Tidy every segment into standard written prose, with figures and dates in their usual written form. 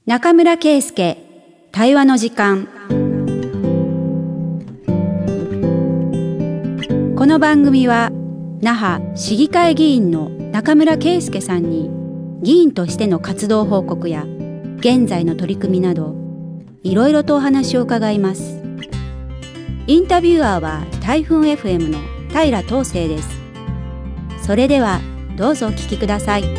中村圭介対話の時間。この番組は那覇市議会議員の中村圭介さんに議員としての活動報告や現在の取り組みなどいろいろとお話を伺います。インタビュアーは台風 FM の平東成です。それではどうぞお聞きください。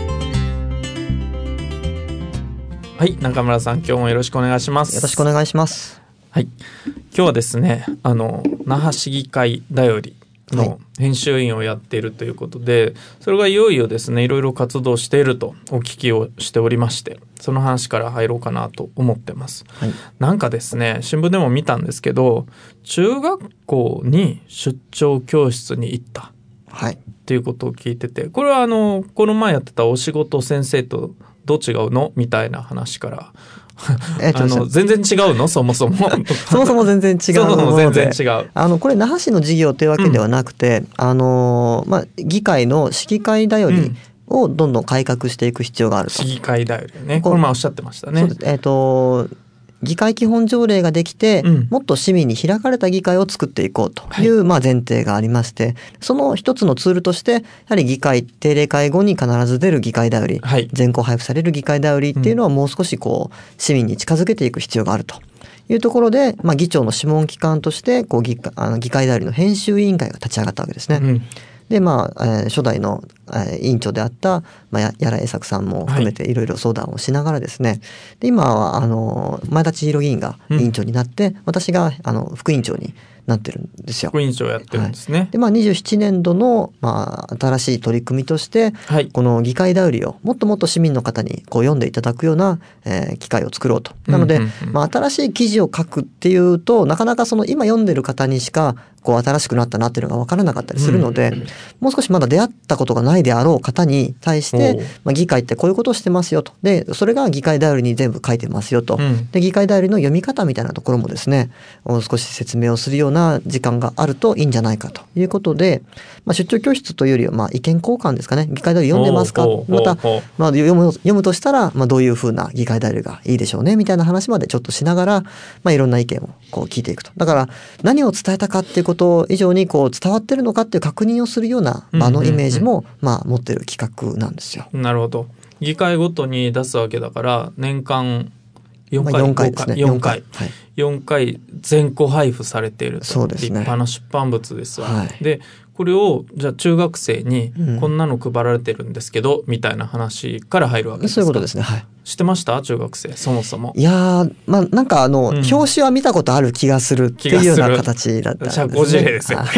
はい、中村さん、今日もよろしくお願いします。 よろしくお願いします。 はい、今日はですね、那覇市議会だよりの編集員をやっているということで、それがいよいよですね、いろいろ活動しているとお聞きをしておりまして、その話から入ろうかなと思ってます。はい、なんかですね、新聞でも見たんですけど、中学校に出張教室に行った、はい、っていうことを聞いてて、これはこの前やってたお仕事先生とどう違うのみたいな話から全然違うのそもそもそもそも全然違うので、 全然違う。 これ那覇市の事業というわけではなくて、議会の市議会だよりをどんどん改革していく必要があると。 市議会だよりね、これおっしゃってましたね。 そうです。議会基本条例ができて、もっと市民に開かれた議会を作っていこうという、前提がありまして、その一つのツールとしてやはり議会定例会後に必ず出る議会だより、全校配布される議会だよりっていうのはもう少し市民に近づけていく必要があるというところで、議長の諮問機関として議会だよりの編集委員会が立ち上がったわけですね。で初代の委員長であった柳井栄作さんも含めていろいろ相談をしながらですね、で今は前田千尋議員が委員長になって、私が副委員長になってるんですよ。 副委員長やってるんですね。 で27年度の新しい取り組みとして、この議会だよりをもっともっと市民の方に読んでいただくような機会を作ろうと。なので、新しい記事を書くっていうとなかなか今読んでる方にしか新しくなったなっていうのが分からなかったりするので、もう少しまだ出会ったことがないであろう方に対して、議会ってこういうことをしてますよと。でそれが議会だよりに全部書いてますよと。で議会だよりの読み方みたいなところもですね、少し説明をするような時間があるといいんじゃないかということで、出張教室というよりは意見交換ですかね。議会だより読んでますか、また、読むとしたら、どういうふうな議会だよりがいいでしょうねみたいな話までちょっとしながら、いろんな意見を聞いていくと。だから何を伝えたかっていうこと以上に伝わってるのかっていう確認をするような場のイメージも持ってる企画なんですよ。 なるほど。議会ごとに出すわけだから年間 4回ですね。 4回全校配布されていると。 そうですね。 立派な出版物ですわ。でこれをじゃあ中学生にこんなの配られてるんですけど、みたいな話から入るわけですか。 そういうことですね。 知ってました中学生そもそも。 いやなんか表紙は見たことある気がするっていうような形だったんですね。 社交辞令ですよ。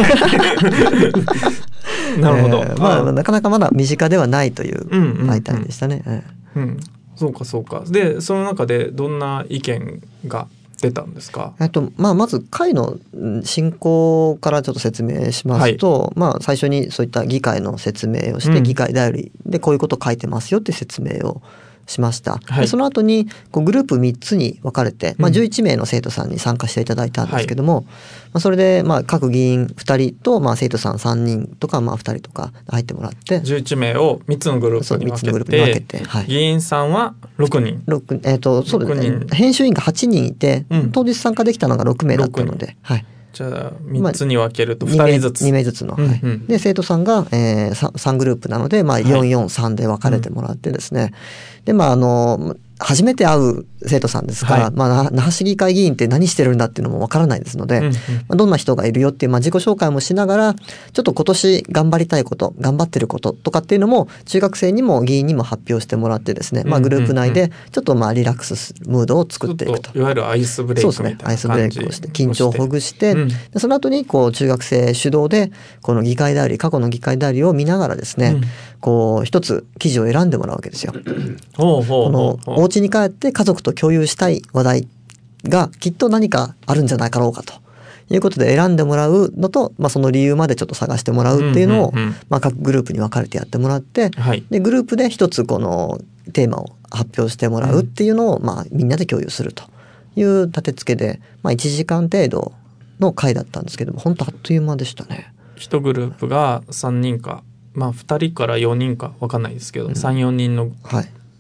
なるほど。 なかなかまだ身近ではないという媒体でしたね。 そうかそうか。でその中でどんな意見が出たんですか。 まず会の進行からちょっと説明しますと、最初にそういった議会の説明をして、議会だよりでこういうこと書いてますよって説明をしました。でその後にグループ3つに分かれて、11名の生徒さんに参加していただいたんですけども、それで各議員2人と生徒さん3人とか2人とか入ってもらって 11名を3つのグループに分けて、議員さんは6人。 そうですね。編集員が8人いて、当日参加できたのが6名だったので、 じゃあ3つに分けると2人ずつ、 2名ずつの、で生徒さんが、3グループなので、443で分かれてもらってですね、で初めて会う生徒さんですから、那覇市議会議員って何してるんだっていうのもわからないですので、どんな人がいるよっていう自己紹介もしながら、ちょっと今年頑張りたいこと頑張ってることとかっていうのも中学生にも議員にも発表してもらってですね、グループ内でちょっとリラックスするムードを作っていくと。 いわゆるアイスブレイクみたいな感じ。 アイスブレイクをして緊張をほぐして、でその後に中学生主導でこの議会代理、過去の議会代理を見ながらですね、一つ記事を選んでもらうわけですよ。このお家に帰って家族と共有したい話題がきっと何かあるんじゃないかろうかということで選んでもらうのと、その理由までちょっと探してもらうっていうのを、各グループに分かれてやってもらって、でグループで一つこのテーマを発表してもらうっていうのを、みんなで共有するという立て付けで、1時間程度の回だったんですけども、本当あっという間でしたね。 1グループが3人か2人から4人か分かんないですけど、3、4人の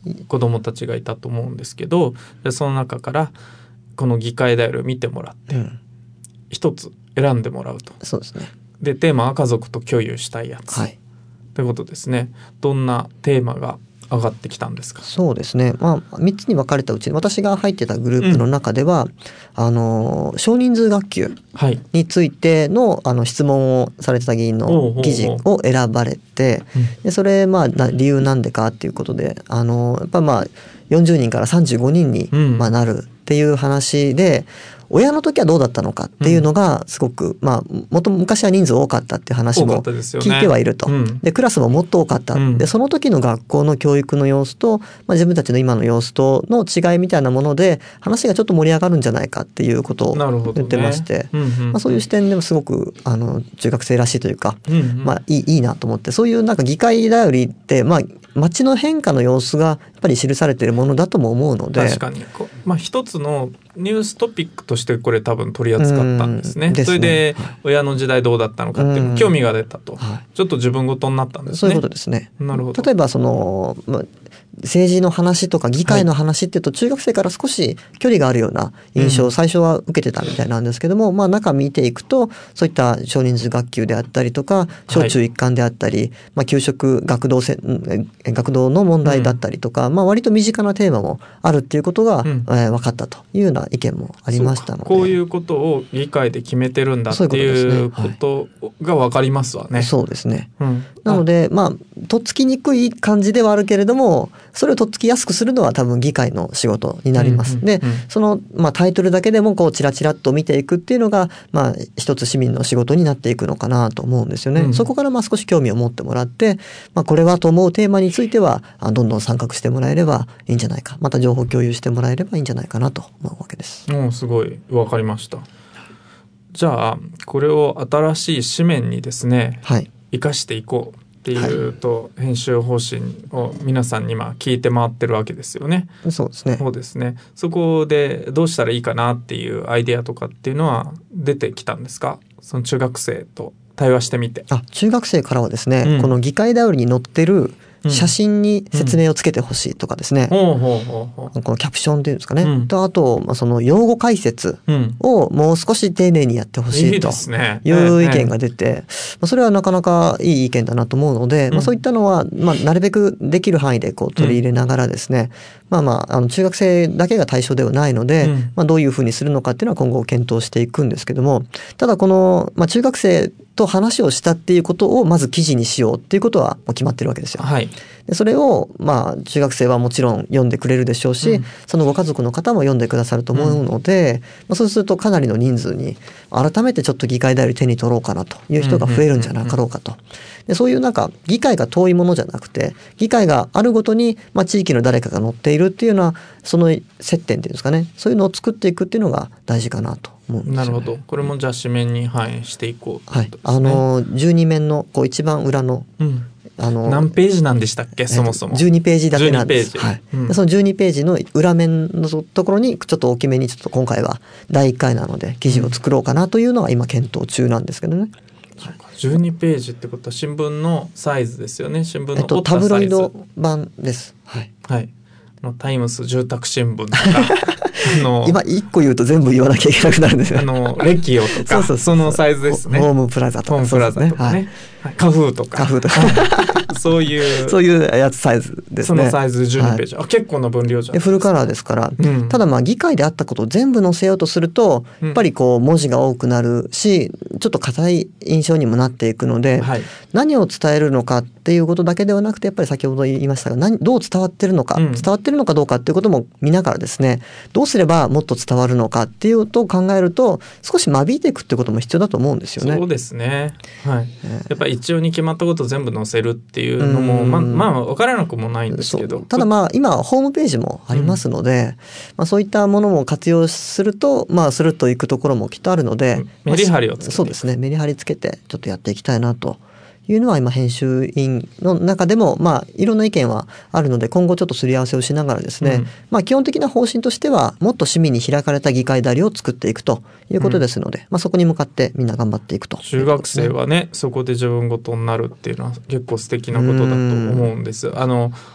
子どもたちがいたと思うんですけど、その中からこの議会ダイヤルを見てもらって一つ選んでもらうと。 そうですね。 でテーマは家族と共有したいやつ、ということですね。どんなテーマが上がってきたんですか？ そうですね、3つに分かれたうち私が入ってたグループの中では、少人数学級についての、質問をされてた議員の記事を選ばれて、でそれ理由なんでかっていうことでやっぱ40人から35人に、なるっていう話で、親の時はどうだったのかっていうのがすごく、昔は人数多かったっていう話も聞いてはいると。でクラスももっと多かった。でその時の学校の教育の様子と、自分たちの今の様子との違いみたいなもので話がちょっと盛り上がるんじゃないかっていうことを言ってまして、そういう視点でもすごく中学生らしいというか、いいなと思って、そういうなんか議会だよりって街の変化の様子がやっぱり記されているものだとも思うので、 確かに一つのニューストピックとしてこれ多分取り扱ったんですね。それで親の時代どうだったのかっていう興味が出たと、ちょっと自分ごとになったんですね。 そういうことですね。 なるほど。 例えば政治の話とか議会の話っていうと、中学生から少し距離があるような印象を最初は受けてたみたいなんですけども、中見ていくとそういった少人数学級であったりとか小中一貫であったり、給食学童の問題だったりとか、割と身近なテーマもあるっていうことが、分かったというような意見もありましたので、 こういうことを議会で決めてるんだっていうことが分かりますわね。 そうですね。なのでとっつきにくい感じではあるけれども、それをとっつきやすくするのは多分議会の仕事になります。でその、タイトルだけでもチラチラっと見ていくっていうのが、一つ市民の仕事になっていくのかなと思うんですよね。そこから少し興味を持ってもらって、これはと思うテーマについてはどんどん参画してもらえればいいんじゃないか、また情報共有してもらえればいいんじゃないかなと思うわけです。 すごい分かりました。じゃあこれを新しい紙面にですね、生かしていこうっていうと、編集方針を皆さんに今聞いて回ってるわけですよね。 そうですね。 そうですね。そこでどうしたらいいかなっていうアイデアとかっていうのは出てきたんですか？その中学生と対話してみて。 中学生からはですね、この議会だよりに載ってる写真に説明をつけてほしいとかですね、このキャプションっていうんですかね、とあとその用語解説をもう少し丁寧にやってほしいという意見が出て、それはなかなかいい意見だなと思うので、そういったのはなるべくできる範囲で取り入れながらですね、中学生だけが対象ではないので、どういうふうにするのかっていうのは今後検討していくんですけども、ただこの、中学生と話をしたっていうことをまず記事にしようっていうことはもう決まってるわけですよ。でそれを中学生はもちろん読んでくれるでしょうし、そのご家族の方も読んでくださると思うので、そうするとかなりの人数に改めてちょっと議会だより手に取ろうかなという人が増えるんじゃなかろうかと。でそういう議会が遠いものじゃなくて、議会があるごとに、地域の誰かが載っているっていうのはその接点っていうんですかね、そういうのを作っていくっていうのが大事かなと思うんですよね。 なるほど。これもじゃあ紙面に反映していこうということですね。 12面の一番裏の、 何ページなんでしたっけ、そもそも。 12ページだけなんです。 でその12ページの裏面のところにちょっと大きめにちょっと今回は第1回なので記事を作ろうかなというのは今検討中なんですけどね。 12ページってことは新聞のサイズですよね。新聞の折ったサイズ。 タブロイド版です。 タイムス住宅新聞とか今1個言うと全部言わなきゃいけなくなるんですよ。 レキオとかそのサイズですね。 ホームプラザとかね、カフーとかそういうやつサイズですね。 そのサイズ12ページ、結構な分量じゃん。 フルカラーですから、ただ議会であったことを全部載せようとするとやっぱり文字が多くなるし、ちょっと硬い印象にもなっていくので、何を伝えるのかっていうことだけではなくて、やっぱり先ほど言いましたがどう伝わってるのか、伝わってるのかどうかっていうことも見ながらですね、どうすればもっと伝わるのかっていうと考えると少し間引いていくってことも必要だと思うんですよね。 そうですね。やっぱり一応に決まったことを全部載せるっていうのも分からなくもないんですけど、 ただ今ホームページもありますので、そういったものも活用するとスルッといくところもきっとあるので、 メリハリをつけて、 そうですね、メリハリつけてちょっとやっていきたいなというのは今編集員の中でもいろんな意見はあるので、今後ちょっとすり合わせをしながらですね、基本的な方針としてはもっと市民に開かれた議会だりを作っていくということですので、そこに向かってみんな頑張っていくと、 中学生はねそこで自分ごとになるっていうのは結構素敵なことだと思うんです。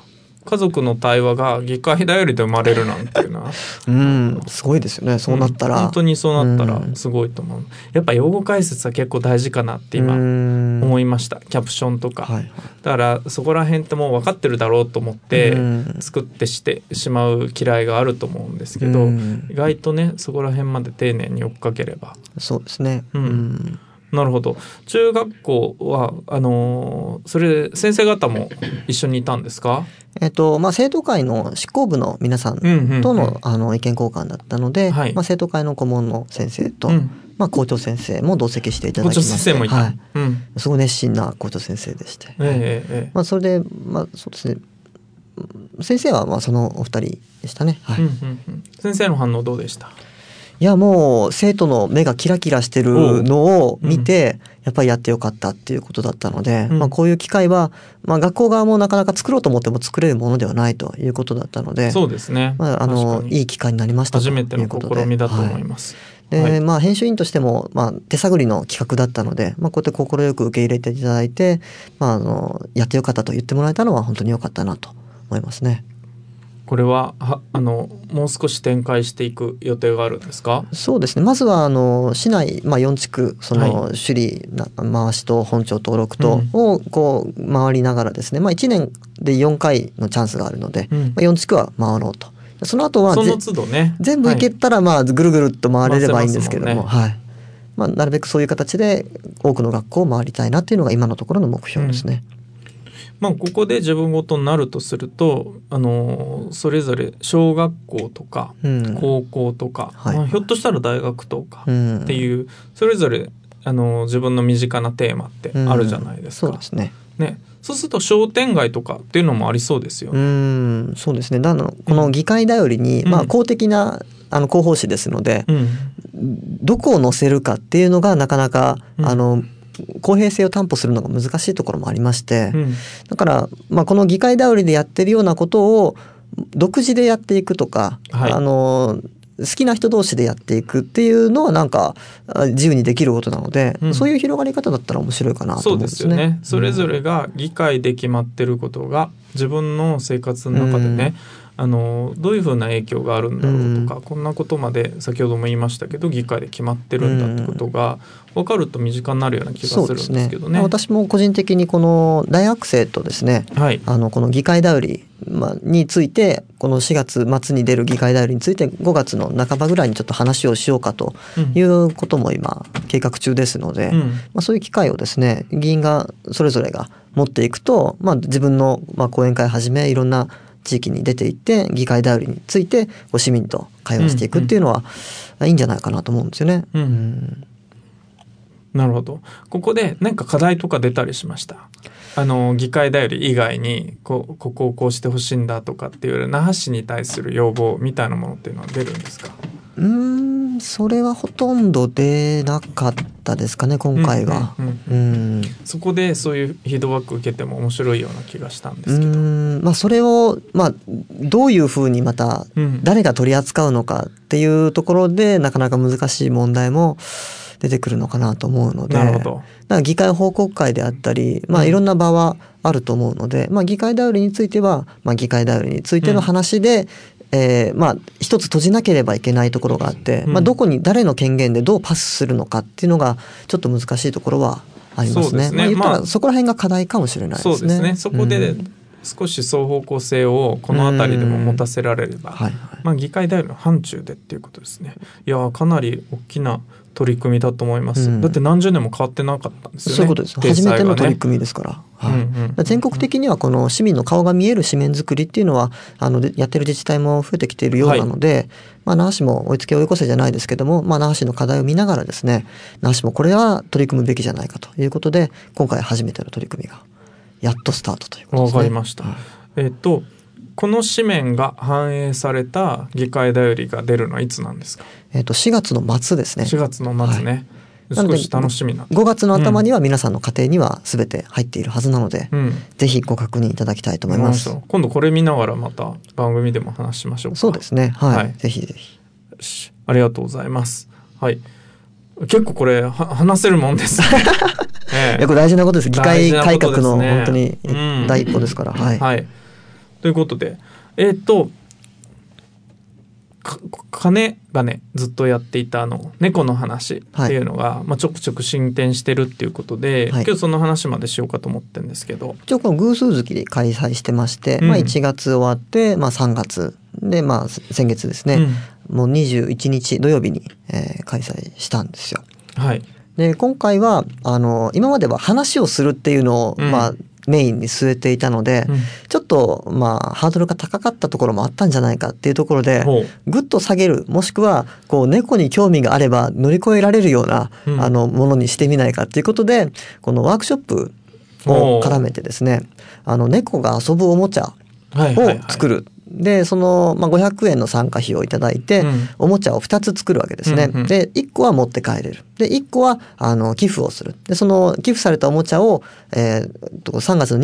家族の対話が議会だよりで生まれるなんていうのはすごいですよね。そうなったら、 本当にそうなったらすごいと思う。やっぱ用語解説は結構大事かなって今思いました。キャプションとか、はい、だからそこら辺ってもう分かってるだろうと思って作ってしてしまう嫌いがあると思うんですけど、意外とねそこら辺まで丁寧に追っかければ。 そうですね。 なるほど。中学校はそれ先生方も一緒にいたんですか？ 生徒会の執行部の皆さんとの、意見交換だったので、はい、生徒会の顧問の先生と、校長先生も同席していただきまして、校長先生もいた、はい、すごい熱心な校長先生でして、それで、そうですね、先生はそのお二人でしたね。はい。 先生の反応どうでした？ いや、もう生徒の目がキラキラしてるのを見て、やっぱりやってよかったっていうことだったので、こういう機会は、学校側もなかなか作ろうと思っても作れるものではないということだったので、 そうですね。 いい機会になりましたということで、 初めての試みだと思います。 で、編集員としても、手探りの企画だったので、こうやって快く受け入れていただいて、やってよかったと言ってもらえたのは本当によかったなと思いますね。 これはもう少し展開していく予定があるんですか？ そうですね。まずは市内、4地区首里回しと本町登録とをこう回りながらですね、1年で4回のチャンスがあるので、4地区は回ろうと。その後はその都度ね、 全部行けたらぐるぐるっと回れればいいんですけども、はい。なるべくそういう形で多くの学校を回りたいなっていうのが今のところの目標ですね。 ここで自分ごとになるとするとそれぞれ小学校とか高校とか、ひょっとしたら大学とかっていう、それぞれ自分の身近なテーマってあるじゃないですか。 そうですね。 そうすると商店街とかっていうのもありそうですよね。 そうですね。この議会だよりに、公的な広報誌ですので、どこを載せるかっていうのがなかなか公平性を担保するのが難しいところもありまして、だから、この議会だよりでやってるようなことを独自でやっていくとか、好きな人同士でやっていくっていうのはなんか自由にできることなので、そういう広がり方だったら面白いかなと思うんですね。 そうですよね。それぞれが議会で決まってることが自分の生活の中でね、どういうふうな影響があるんだろうとか、こんなことまで先ほども言いましたけど議会で決まってるんだってことが分かると身近になるような気がするんですけどね。 私も個人的にこの大学生とですね、この議会だよりについて、この4月末に出る議会だよりについて5月の半ばぐらいにちょっと話をしようかということも今計画中ですので、そういう機会をですね、議員がそれぞれが持っていくと、自分の講演会はじめいろんな地域に出ていって議会だよりについて市民と会話していくっていうのはいいんじゃないかなと思うんですよね。 なるほど。ここで何か課題とか出たりしました？議会だより以外にここをこうしてほしいんだとかっていう那覇市に対する要望みたいなものっていうのは出るんですか？ それはほとんど出なかったですかね、今回は。 そこでそういうフィードバック受けても面白いような気がしたんですけど、 それをどういうふうにまた誰が取り扱うのかっていうところでなかなか難しい問題も出てくるのかなと思うので、だから議会報告会であったり、いろんな場はあると思うので、議会だよりについては、議会だよりについての話で、一つ閉じなければいけないところがあって、どこに誰の権限でどうパスするのかっていうのがちょっと難しいところはありますね。言ったらそこら辺が課題かもしれないですね。 そうですね。そこで少し双方向性をこの辺りでも持たせられれば、議会だよりの範疇でっていうことですね。いやかなり大きな取り組みだと思います。だって何十年も変わってなかったんですよね。 そういうことです。初めての取り組みですから。全国的にはこの市民の顔が見える紙面作りっていうのはやってる自治体も増えてきているようなので、那覇市も追いつけ追い越せじゃないですけども、那覇市の課題を見ながらですね、那覇市もこれは取り組むべきじゃないかということで、今回初めての取り組みがやっとスタートということですね。 わかりました。この紙面が反映された議会だよりが出るのはいつなんですか ？4月の末ですね。 4月の末ね。少し楽しみな。 5月の頭には皆さんの家庭には全て入っているはずなので、ぜひご確認いただきたいと思います。 今度これ見ながらまた番組でも話しましょうか。 そうですね。ぜひぜひ。 ありがとうございます。結構これ話せるもんです。これ大事なことです。議会改革の本当に第一歩ですから。 とということで金がねずっとやっていた猫の話っていうのが、ちょくちょく進展してるっていうことで、今日その話までしようかと思ってるんですけど、 一応この偶数月で開催してまして、1月終わって、3月で、先月ですね、もう21日土曜日に、開催したんですよ。 はい。 で今回は今までは話をするっていうのを、メインに据えていたので、ちょっとハードルが高かったところもあったんじゃないかっていうところでぐっと下げる、もしくはこう猫に興味があれば乗り越えられるような、ものにしてみないかっていうことで、このワークショップを絡めてですね、猫が遊ぶおもちゃを作る。でその、500円の参加費をいただいて、おもちゃを2つ作るわけですね。で1個は持って帰れる。で1個は寄付をする。でその寄付されたおもちゃを、3月の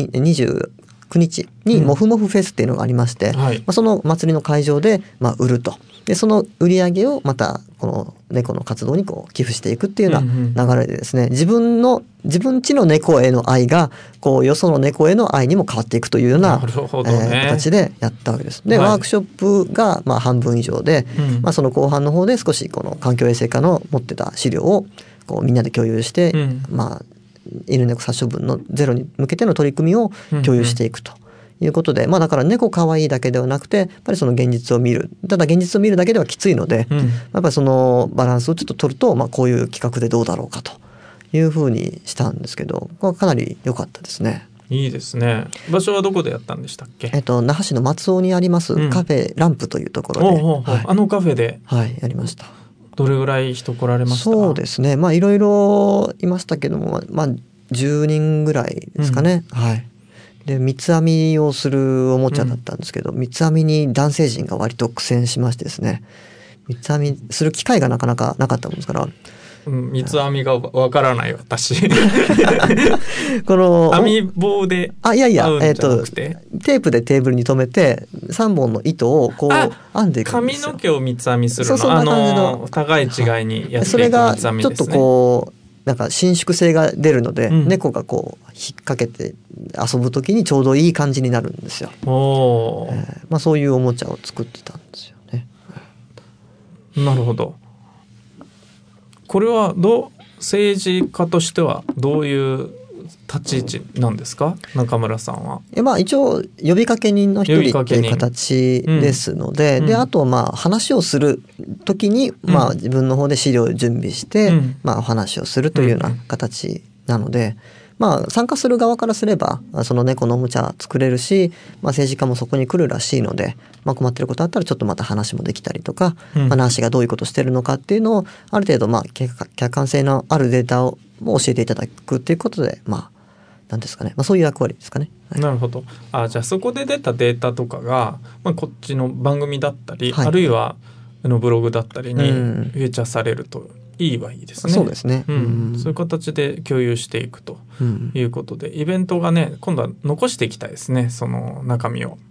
29日にモフモフフェスっていうのがありまして、その祭りの会場で、売ると。でその売り上げをまたこの猫の活動にこう寄付していくっていうような流れでですね、自分家の猫への愛がこうよその猫への愛にも変わっていくというような、形でやったわけです。で、ワークショップが半分以上で、その後半の方で少しこの環境衛生課の持ってた資料をこうみんなで共有して、犬猫殺処分のゼロに向けての取り組みを共有していくということで、だから猫可愛いだけではなくてやっぱりその現実を見る、ただ現実を見るだけではきついので、やっぱりそのバランスをちょっと取ると、こういう企画でどうだろうかというふうにしたんですけど、これはかなり良かったですね。 いいですね。場所はどこでやったんでしたっけ？ 那覇市の松尾にありますカフェランプというところで、 あのカフェで、 やりました。 どれぐらい人来られました？ そうですね、いろいろいましたけども、10人ぐらいですかね。で三つ編みをするおもちゃだったんですけど、三つ編みに男性陣が割と苦戦しましてですね、三つ編みする機会がなかなかなかったもんですから、 三つ編みがわからない私この編み棒でテープでテーブルに留めて3本の糸をこう編んでいくんですよ。 髪の毛を三つ編みするの、高い違いにやっていく三つ編みですね。 それがちょっとこうなんか伸縮性が出るので、猫がこう引っ掛けて遊ぶ時にちょうどいい感じになるんですよ。そういうおもちゃを作ってたんですよね。 なるほど。これは政治家としてはどういう立ち位置なんですか、中村さんは？ 一応呼びかけ人の一人っていう形ですので、であと話をする時に、自分の方で資料を準備して、お話をするというような形なので、参加する側からすればその猫のおもちゃ作れるし、政治家もそこに来るらしいので、困ってることあったらちょっとまた話もできたりとか、ナーシがどういうことしてるのかっていうのをある程度客観性のあるデータを教えていただくっていうことで、なんですかね、そういう役割ですかね。 なるほど。じゃあそこで出たデータとかが、こっちの番組だったり、あるいはブログだったりにフィーチャーされるといいはいいですね。 そうですね、 そういう形で共有していくということで、イベントがね今度は残していきたいですね、その中身を。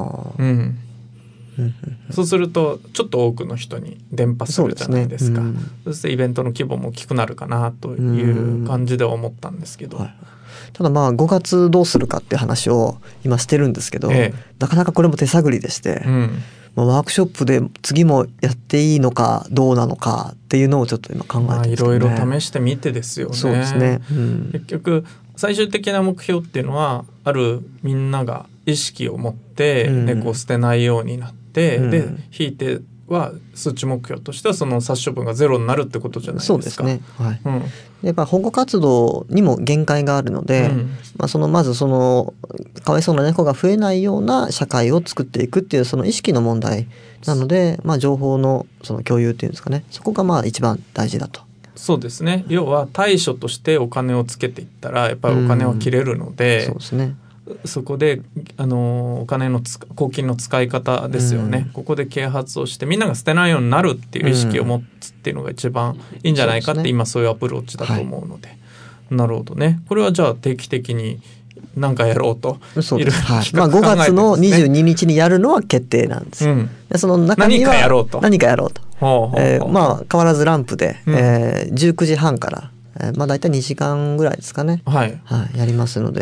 そうするとちょっと多くの人に伝播するじゃないですか。そしてイベントの規模も大きくなるかなという感じでは思ったんですけど、 ただ5月どうするかっていう話を今してるんですけど、なかなかこれも手探りでして、ワークショップで次もやっていいのかどうなのかっていうのをちょっと今考えてますね。 いろいろ試してみてですよね。 そうですね、 結局最終的な目標っていうのはみんなが意識を持って猫を捨てないようになって、で引いては数値目標としてはその殺処分がゼロになるってことじゃないですか。 そうですね、やっぱ保護活動にも限界があるので、まずそのかわいそうな猫が増えないような社会を作っていくっていうその意識の問題なので、情報のその共有っていうんですかね、そこが一番大事だと。 そうですね。要は対処としてお金をつけていったらやっぱりお金は切れるので、 そうですね、 そこでお金の公金の使い方ですよね、ここで啓発をしてみんなが捨てないようになるっていう意識を持つっていうのが一番いいんじゃないかって、今そういうアプローチだと思うので、なるほどね。これはじゃあ定期的に何かやろうとそうです、5月の22日にやるのは決定なんですよ、でその中身は何かやろうと変わらずランプで、19時半から、だいたい2時間ぐらいですかね、やりますので、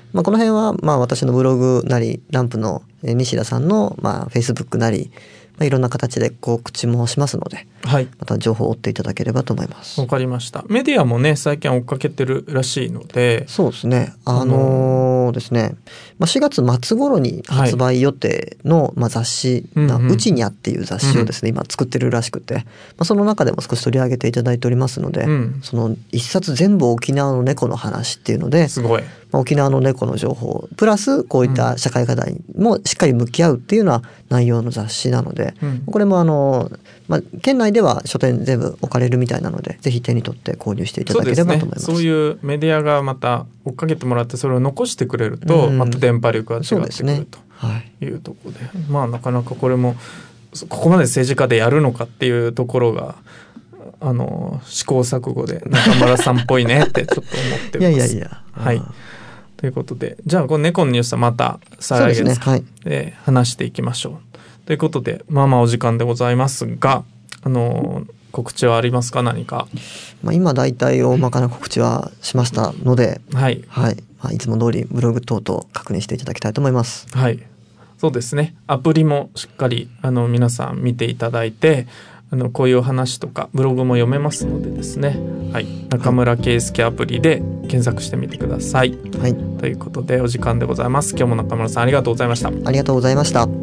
この辺は私のブログなりランプの西田さんのFacebook なりいろんな形で告知もしますので、 はい、 また情報を追っていただければと思います。 わかりました。メディアもね最近追っかけてるらしいので。 そうですね。ですね、4月末頃に発売予定の雑誌、うちにゃっていう雑誌をですね、今作ってるらしくて、その中でも少し取り上げていただいておりますので、その一冊全部沖縄の猫の話っていうので、 すごい沖縄の猫の情報プラスこういった社会課題もしっかり向き合うっていうような内容の雑誌なので、これも県内では書店全部置かれるみたいなので、ぜひ手に取って購入していただければと思います。 そういうメディアがまた追っかけてもらってそれを残してくれると、また電波力が違ってくるというところで、なかなかこれもここまで政治家でやるのかっていうところが試行錯誤で中村さんっぽいねってちょっと思ってます。はい。ということで、じゃあこの猫のニュースはまた再来月で話していきましょう。ということで、お時間でございますが、告知はありますか、何か。 今大体大まかな告知はしましたので、いつも通りブログ等々確認していただきたいと思います。 はい。そうですね。アプリもしっかり皆さん見ていただいて、こういう話とかブログも読めますのでですね、はい、中村圭介アプリで検索してみてください。はい。ということでお時間でございます。今日も中村さんありがとうございました。 ありがとうございました。